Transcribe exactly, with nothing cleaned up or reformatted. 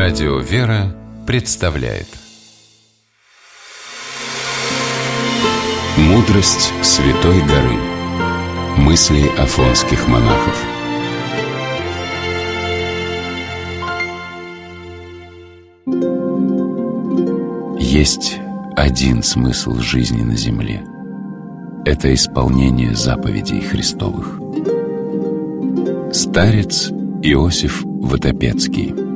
Радио «Вера» представляет «Мудрость Святой горы». Мысли афонских монахов. Есть один смысл жизни на земле. Это исполнение заповедей Христовых. Старец Иосиф Ватопецкий.